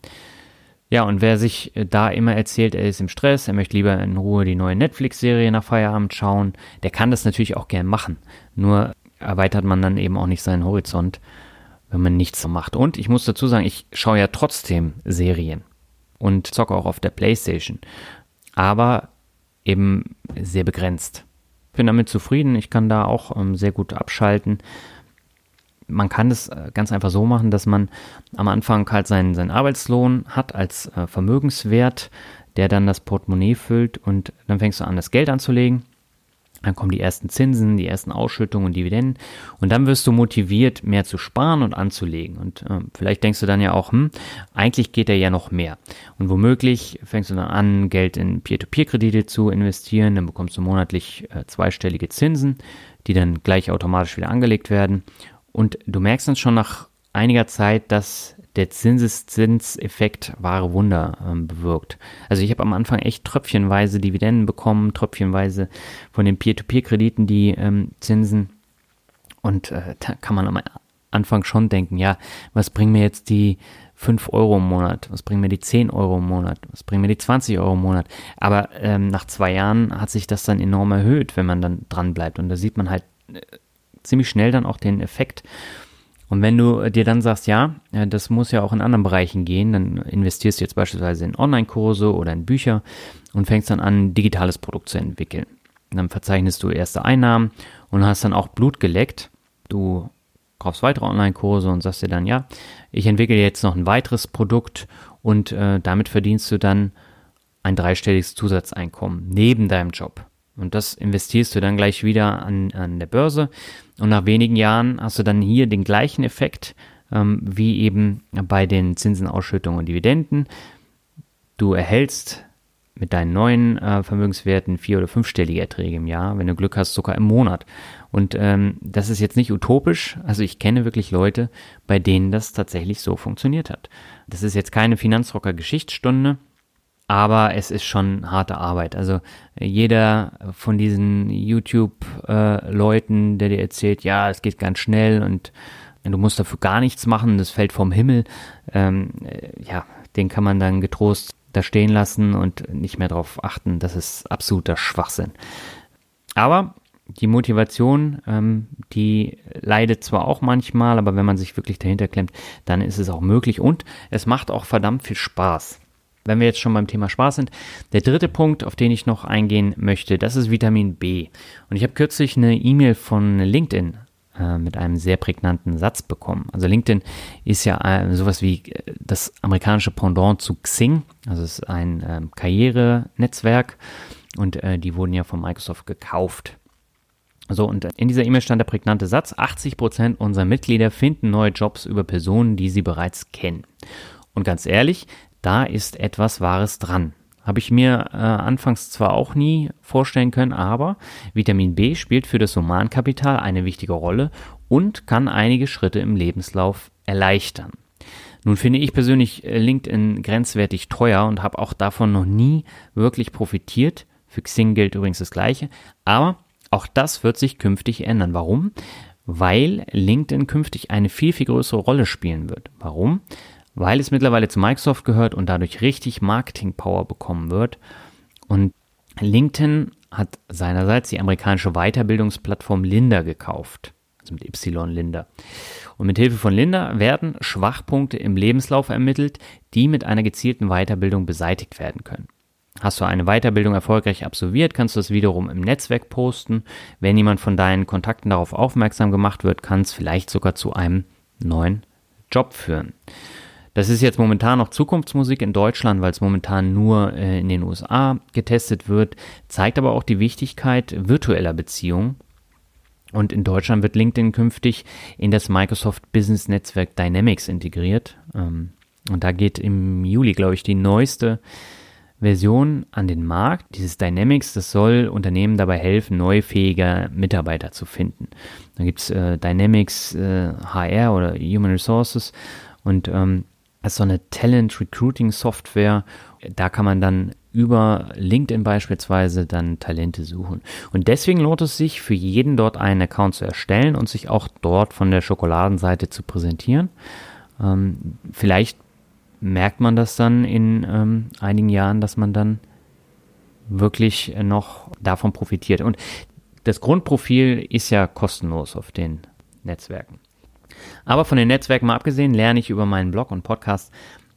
Ja, und wer sich da immer erzählt, er ist im Stress, er möchte lieber in Ruhe die neue Netflix-Serie nach Feierabend schauen, der kann das natürlich auch gern machen. Nur erweitert man dann eben auch nicht seinen Horizont, wenn man nichts so macht. Und ich muss dazu sagen, ich schaue ja trotzdem Serien und zocke auch auf der PlayStation, aber eben sehr begrenzt. Ich bin damit zufrieden, ich kann da auch ähm, sehr gut abschalten. Man kann das ganz einfach so machen, dass man am Anfang halt seinen, seinen Arbeitslohn hat als äh, Vermögenswert, der dann das Portemonnaie füllt und dann fängst du an, das Geld anzulegen. Dann kommen die ersten Zinsen, die ersten Ausschüttungen und Dividenden und dann wirst du motiviert, mehr zu sparen und anzulegen. Und äh, vielleicht denkst du dann ja auch, hm, eigentlich geht da ja noch mehr. Und womöglich fängst du dann an, Geld in Peer-to-Peer-Kredite zu investieren, dann bekommst du monatlich äh, zweistellige Zinsen, die dann gleich automatisch wieder angelegt werden. Und du merkst dann schon nach einiger Zeit, dass der Zinseszinseffekt wahre Wunder ähm, bewirkt. Also ich habe am Anfang echt tröpfchenweise Dividenden bekommen, tröpfchenweise von den Peer-to-Peer-Krediten die ähm, Zinsen. Und äh, da kann man am Anfang schon denken, ja, was bringen mir jetzt die fünf Euro im Monat? Was bringen mir die zehn Euro im Monat? Was bringen mir die zwanzig Euro im Monat? Aber ähm, nach zwei Jahren hat sich das dann enorm erhöht, wenn man dann dran bleibt. Und da sieht man halt äh, ziemlich schnell dann auch den Effekt. Und wenn du dir dann sagst, ja, das muss ja auch in anderen Bereichen gehen, dann investierst du jetzt beispielsweise in Online-Kurse oder in Bücher und fängst dann an, ein digitales Produkt zu entwickeln. Und dann verzeichnest du erste Einnahmen und hast dann auch Blut geleckt. Du kaufst weitere Online-Kurse und sagst dir dann, ja, ich entwickle jetzt noch ein weiteres Produkt und äh, damit verdienst du dann ein dreistelliges Zusatzeinkommen neben deinem Job. Und das investierst du dann gleich wieder an, an der Börse. Und nach wenigen Jahren hast du dann hier den gleichen Effekt ähm, wie eben bei den Zinsen, Ausschüttungen und Dividenden. Du erhältst mit deinen neuen äh, Vermögenswerten vier- oder fünfstellige Erträge im Jahr, wenn du Glück hast, sogar im Monat. Und ähm, das ist jetzt nicht utopisch. Also ich kenne wirklich Leute, bei denen das tatsächlich so funktioniert hat. Das ist jetzt keine Finanzrocker-Geschichtsstunde. Aber es ist schon harte Arbeit. Also jeder von diesen YouTube-Leuten, der dir erzählt, ja, es geht ganz schnell und du musst dafür gar nichts machen, das fällt vom Himmel, ähm, ja, den kann man dann getrost da stehen lassen und nicht mehr darauf achten. Das ist absoluter Schwachsinn. Aber die Motivation, ähm, die leidet zwar auch manchmal, aber wenn man sich wirklich dahinter klemmt, dann ist es auch möglich und es macht auch verdammt viel Spaß. Wenn wir jetzt schon beim Thema Spaß sind, der dritte Punkt, auf den ich noch eingehen möchte, das ist Vitamin B. Und ich habe kürzlich eine E-Mail von LinkedIn äh, mit einem sehr prägnanten Satz bekommen. Also LinkedIn ist ja äh, sowas wie äh, das amerikanische Pendant zu Xing. Also es ist ein ähm, Karrierenetzwerk und äh, die wurden ja von Microsoft gekauft. So, und in dieser E-Mail stand der prägnante Satz: achtzig Prozent unserer Mitglieder finden neue Jobs über Personen, die sie bereits kennen. Und ganz ehrlich, da ist etwas Wahres dran. Habe ich mir äh, anfangs zwar auch nie vorstellen können, aber Vitamin B spielt für das Humankapital eine wichtige Rolle und kann einige Schritte im Lebenslauf erleichtern. Nun finde ich persönlich LinkedIn grenzwertig teuer und habe auch davon noch nie wirklich profitiert. Für Xing gilt übrigens das Gleiche, aber auch das wird sich künftig ändern. Warum? Weil LinkedIn künftig eine viel, viel größere Rolle spielen wird. Warum? Weil es mittlerweile zu Microsoft gehört und dadurch richtig Marketing-Power bekommen wird. Und LinkedIn hat seinerseits die amerikanische Weiterbildungsplattform Lynda gekauft. Also mit Y, Lynda. Und mit Hilfe von Lynda werden Schwachpunkte im Lebenslauf ermittelt, die mit einer gezielten Weiterbildung beseitigt werden können. Hast du eine Weiterbildung erfolgreich absolviert, kannst du es wiederum im Netzwerk posten. Wenn jemand von deinen Kontakten darauf aufmerksam gemacht wird, kann es vielleicht sogar zu einem neuen Job führen. Das ist jetzt momentan noch Zukunftsmusik in Deutschland, weil es momentan nur äh, in den U S A getestet wird, zeigt aber auch die Wichtigkeit virtueller Beziehungen. Und in Deutschland wird LinkedIn künftig in das Microsoft Business Netzwerk Dynamics integriert. Ähm, und da geht im Juli, glaube ich, die neueste Version an den Markt. Dieses Dynamics, das soll Unternehmen dabei helfen, neue fähige Mitarbeiter zu finden. Da gibt es äh, Dynamics äh, H R oder Human Resources und ähm, das ist so eine Talent Recruiting Software. Da kann man dann über LinkedIn beispielsweise dann Talente suchen. Und deswegen lohnt es sich, für jeden dort einen Account zu erstellen und sich auch dort von der Schokoladenseite zu präsentieren. Ähm, vielleicht merkt man das dann in ähm, einigen Jahren, dass man dann wirklich noch davon profitiert. Und das Grundprofil ist ja kostenlos auf den Netzwerken. Aber von den Netzwerken mal abgesehen, lerne ich über meinen Blog und Podcast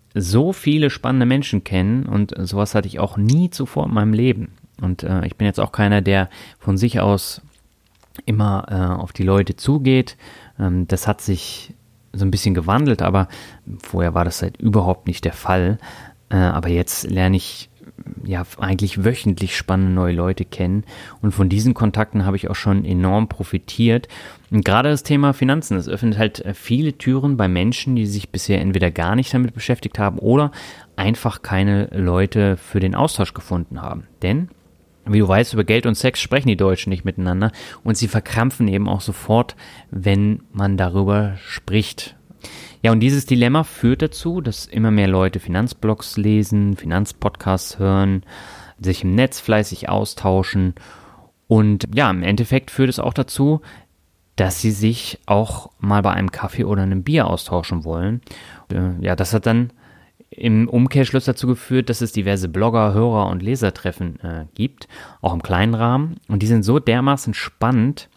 so viele spannende Menschen kennen und sowas hatte ich auch nie zuvor in meinem Leben. Und äh, ich bin jetzt auch keiner, der von sich aus immer äh, auf die Leute zugeht. Ähm, das hat sich so ein bisschen gewandelt, aber vorher war das halt überhaupt nicht der Fall. Äh, aber jetzt lerne ich ja eigentlich wöchentlich spannende neue Leute kennen und von diesen Kontakten habe ich auch schon enorm profitiert. Und gerade das Thema Finanzen, das öffnet halt viele Türen bei Menschen, die sich bisher entweder gar nicht damit beschäftigt haben oder einfach keine Leute für den Austausch gefunden haben. Denn wie du weißt, über Geld und Sex sprechen die Deutschen nicht miteinander und sie verkrampfen eben auch sofort, wenn man darüber spricht. Ja, und dieses Dilemma führt dazu, dass immer mehr Leute Finanzblogs lesen, Finanzpodcasts hören, sich im Netz fleißig austauschen und ja, im Endeffekt führt es auch dazu, dass sie sich auch mal bei einem Kaffee oder einem Bier austauschen wollen. Ja, das hat dann im Umkehrschluss dazu geführt, dass es diverse Blogger, Hörer und Lesertreffen äh, gibt, auch im kleinen Rahmen. Und die sind so dermaßen spannend,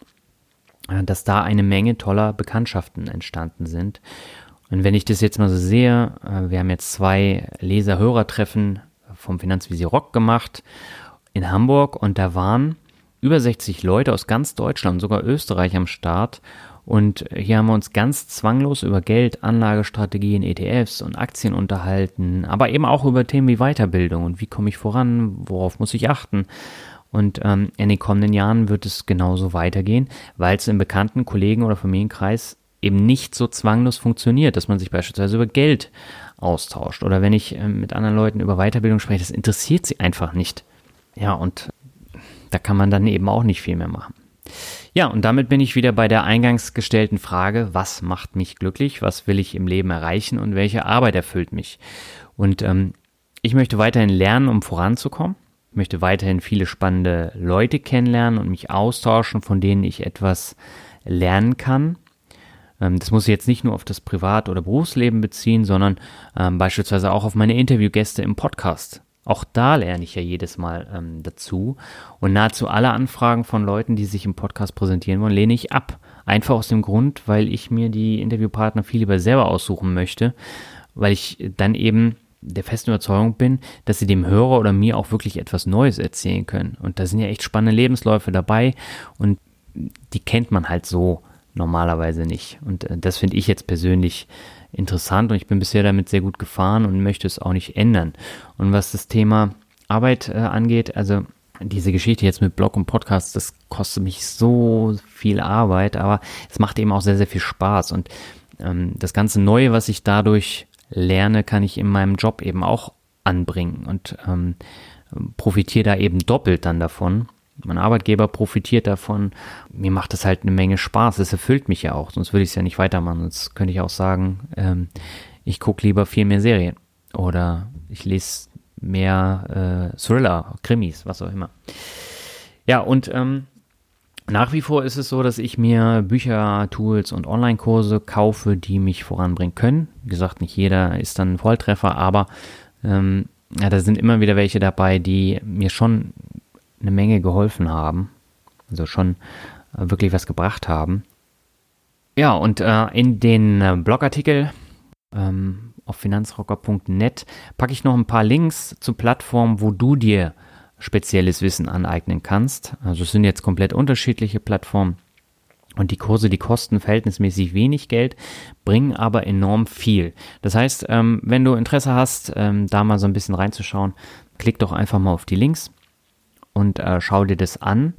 äh, dass da eine Menge toller Bekanntschaften entstanden sind. Und wenn ich das jetzt mal so sehe, äh, wir haben jetzt zwei Leser-Hörer-Treffen vom Finanzvisier Rock gemacht in Hamburg und da waren über sechzig Leute aus ganz Deutschland, sogar Österreich am Start. Und hier haben wir uns ganz zwanglos über Geld, Anlagestrategien, E T Fs und Aktien unterhalten, aber eben auch über Themen wie Weiterbildung und wie komme ich voran, worauf muss ich achten. Und ähm, in den kommenden Jahren wird es genauso weitergehen, weil es im bekannten Kollegen- oder Familienkreis eben nicht so zwanglos funktioniert, dass man sich beispielsweise über Geld austauscht. Oder wenn ich äh, mit anderen Leuten über Weiterbildung spreche, das interessiert sie einfach nicht. Ja, und da kann man dann eben auch nicht viel mehr machen. Ja, und damit bin ich wieder bei der eingangs gestellten Frage, was macht mich glücklich, was will ich im Leben erreichen und welche Arbeit erfüllt mich? Und ähm, ich möchte weiterhin lernen, um voranzukommen. Ich möchte weiterhin viele spannende Leute kennenlernen und mich austauschen, von denen ich etwas lernen kann. Ähm, das muss ich jetzt nicht nur auf das Privat- oder Berufsleben beziehen, sondern ähm, beispielsweise auch auf meine Interviewgäste im Podcast. Auch da lerne ich ja jedes Mal ähm, dazu und nahezu alle Anfragen von Leuten, die sich im Podcast präsentieren wollen, lehne ich ab. Einfach aus dem Grund, weil ich mir die Interviewpartner viel lieber selber aussuchen möchte, weil ich dann eben der festen Überzeugung bin, dass sie dem Hörer oder mir auch wirklich etwas Neues erzählen können. Und da sind ja echt spannende Lebensläufe dabei und die kennt man halt so normalerweise nicht. Und äh, das finde ich jetzt persönlich interessant und ich bin bisher damit sehr gut gefahren und möchte es auch nicht ändern. Und was das Thema Arbeit äh, angeht, also diese Geschichte jetzt mit Blog und Podcast, das kostet mich so viel Arbeit, aber es macht eben auch sehr, sehr viel Spaß. Und ähm, das ganze Neue, was ich dadurch lerne, kann ich in meinem Job eben auch anbringen und ähm, profitiere da eben doppelt dann davon. Mein Arbeitgeber profitiert davon. Mir macht das halt eine Menge Spaß. Es erfüllt mich ja auch, sonst würde ich es ja nicht weitermachen. Sonst könnte ich auch sagen, ähm, ich gucke lieber viel mehr Serien oder ich lese mehr äh, Thriller, Krimis, was auch immer. Ja, und ähm, nach wie vor ist es so, dass ich mir Bücher, Tools und Online-Kurse kaufe, die mich voranbringen können. Wie gesagt, nicht jeder ist dann ein Volltreffer, aber ähm, ja, da sind immer wieder welche dabei, die mir schon eine Menge geholfen haben, also schon äh, wirklich was gebracht haben. Ja, und äh, in den äh, Blogartikel ähm, auf finanzrocker punkt net packe ich noch ein paar Links zu Plattformen, wo du dir spezielles Wissen aneignen kannst. Also es sind jetzt komplett unterschiedliche Plattformen und die Kurse, die kosten verhältnismäßig wenig Geld, bringen aber enorm viel. Das heißt, ähm, wenn du Interesse hast, ähm, da mal so ein bisschen reinzuschauen, klick doch einfach mal auf die Links und äh, schau dir das an.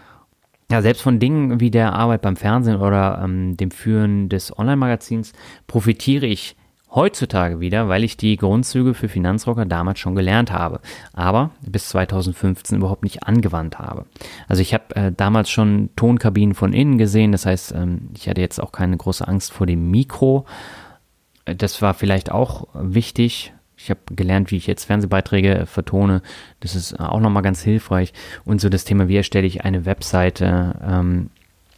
Ja, selbst von Dingen wie der Arbeit beim Fernsehen oder ähm, dem Führen des Online-Magazins profitiere ich heutzutage wieder, weil ich die Grundzüge für Finanzrocker damals schon gelernt habe, aber bis zweitausendfünfzehn überhaupt nicht angewandt habe. Also ich habe äh, damals schon Tonkabinen von innen gesehen, das heißt, ähm, ich hatte jetzt auch keine große Angst vor dem Mikro. Das war vielleicht auch wichtig. Ich habe gelernt, wie ich jetzt Fernsehbeiträge vertone. Das ist auch nochmal ganz hilfreich. Und so das Thema, wie erstelle ich eine Webseite, ähm,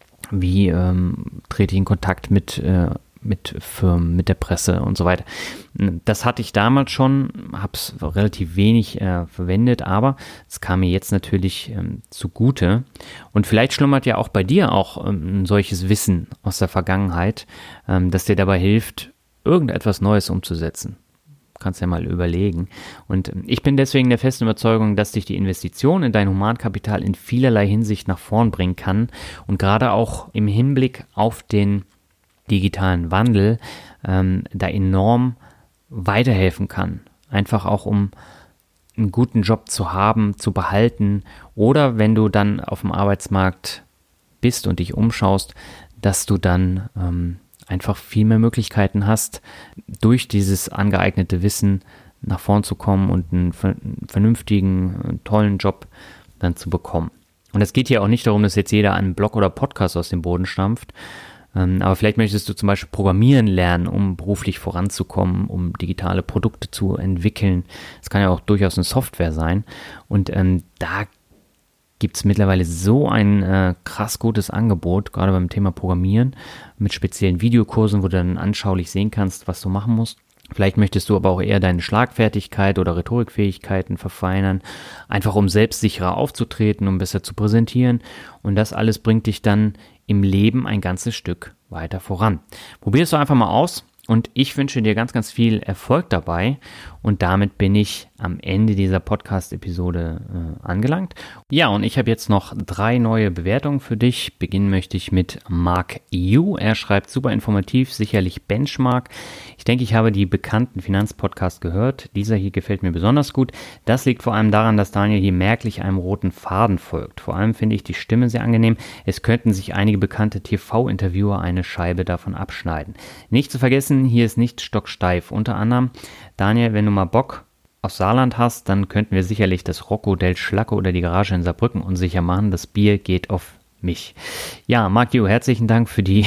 wie ähm, trete ich in Kontakt mit äh, mit Firmen, mit der Presse und so weiter. Das hatte ich damals schon, habe es relativ wenig äh, verwendet, aber es kam mir jetzt natürlich ähm, zugute. Und vielleicht schlummert ja auch bei dir auch ähm, ein solches Wissen aus der Vergangenheit, ähm, das dir dabei hilft, irgendetwas Neues umzusetzen. Kannst ja mal überlegen. Und ich bin deswegen der festen Überzeugung, dass dich die Investition in dein Humankapital in vielerlei Hinsicht nach vorn bringen kann und gerade auch im Hinblick auf den digitalen Wandel ähm, da enorm weiterhelfen kann. Einfach auch, um einen guten Job zu haben, zu behalten oder wenn du dann auf dem Arbeitsmarkt bist und dich umschaust, dass du dann ähm, einfach viel mehr Möglichkeiten hast, durch dieses angeeignete Wissen nach vorn zu kommen und einen vernünftigen, tollen Job dann zu bekommen. Und es geht hier auch nicht darum, dass jetzt jeder einen Blog oder Podcast aus dem Boden stampft, aber vielleicht möchtest du zum Beispiel programmieren lernen, um beruflich voranzukommen, um digitale Produkte zu entwickeln. Das kann ja auch durchaus eine Software sein. Und ähm, da gibt es mittlerweile so ein äh, krass gutes Angebot, gerade beim Thema Programmieren, mit speziellen Videokursen, wo du dann anschaulich sehen kannst, was du machen musst. Vielleicht möchtest du aber auch eher deine Schlagfertigkeit oder Rhetorikfähigkeiten verfeinern, einfach um selbstsicherer aufzutreten, um besser zu präsentieren. Und das alles bringt dich dann im Leben ein ganzes Stück weiter voran. Probier es doch einfach mal aus und ich wünsche dir ganz, ganz viel Erfolg dabei. Und damit bin ich am Ende dieser Podcast-Episode äh, angelangt. Ja, und ich habe jetzt noch drei neue Bewertungen für dich. Beginnen möchte ich mit Mark Yu. Er schreibt, super informativ, sicherlich Benchmark. Ich denke, ich habe die bekannten Finanzpodcasts gehört. Dieser hier gefällt mir besonders gut. Das liegt vor allem daran, dass Daniel hier merklich einem roten Faden folgt. Vor allem finde ich die Stimme sehr angenehm. Es könnten sich einige bekannte T V-Interviewer eine Scheibe davon abschneiden. Nicht zu vergessen, hier ist nicht stocksteif. Unter anderem, Daniel, wenn du mal Bock auf Saarland hast, dann könnten wir sicherlich das Rocco del Schlacco oder die Garage in Saarbrücken unsicher machen. Das Bier geht auf mich. Ja, Mark Yu, herzlichen Dank für die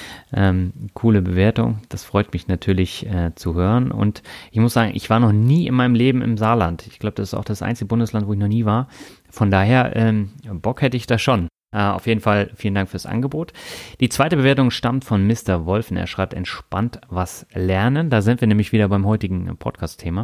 ähm, coole Bewertung. Das freut mich natürlich äh, zu hören. Und ich muss sagen, ich war noch nie in meinem Leben im Saarland. Ich glaube, das ist auch das einzige Bundesland, wo ich noch nie war. Von daher, ähm, Bock hätte ich da schon. Uh, auf jeden Fall vielen Dank fürs Angebot. Die zweite Bewertung stammt von Mister Wolfen. Er schreibt, entspannt was lernen. Da sind wir nämlich wieder beim heutigen Podcast-Thema.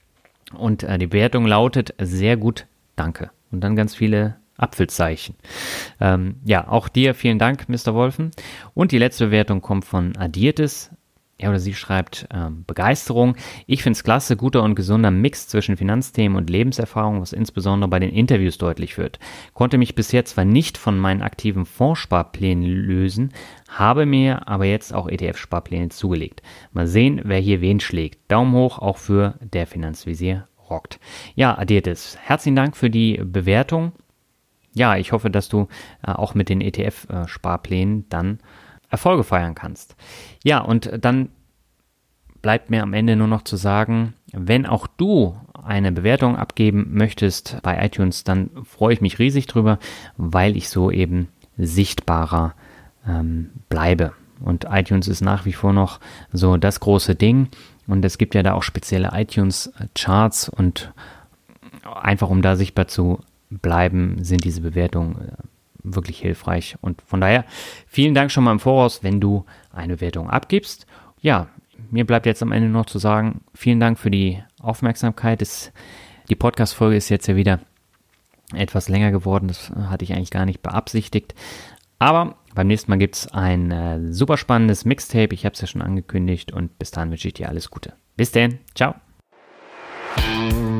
Und uh, die Bewertung lautet, sehr gut, danke. Und dann ganz viele Apfelzeichen. Ähm, ja, auch dir vielen Dank, Mister Wolfen. Und die letzte Bewertung kommt von Addiertes. Er oder sie schreibt, ähm, Begeisterung. Ich finde es klasse, guter und gesunder Mix zwischen Finanzthemen und Lebenserfahrung, was insbesondere bei den Interviews deutlich wird. Konnte mich bisher zwar nicht von meinen aktiven Fondssparplänen lösen, habe mir aber jetzt auch E T F-Sparpläne zugelegt. Mal sehen, wer hier wen schlägt. Daumen hoch auch für der Finanzvisier rockt. Ja, addiert es. Herzlichen Dank für die Bewertung. Ja, ich hoffe, dass du äh, auch mit den E T F-Sparplänen dann Erfolge feiern kannst. Ja, und dann bleibt mir am Ende nur noch zu sagen, wenn auch du eine Bewertung abgeben möchtest bei iTunes, dann freue ich mich riesig drüber, weil ich so eben sichtbarer ähm, bleibe. Und iTunes ist nach wie vor noch so das große Ding. Und es gibt ja da auch spezielle iTunes-Charts und einfach um da sichtbar zu bleiben, sind diese Bewertungen wirklich hilfreich. Und von daher vielen Dank schon mal im Voraus, wenn du eine Bewertung abgibst. Ja, mir bleibt jetzt am Ende noch zu sagen, vielen Dank für die Aufmerksamkeit. Es, die Podcast-Folge ist jetzt ja wieder etwas länger geworden. Das hatte ich eigentlich gar nicht beabsichtigt. Aber beim nächsten Mal gibt es ein äh, super spannendes Mixtape. Ich habe es ja schon angekündigt und bis dahin wünsche ich dir alles Gute. Bis dann. Ciao.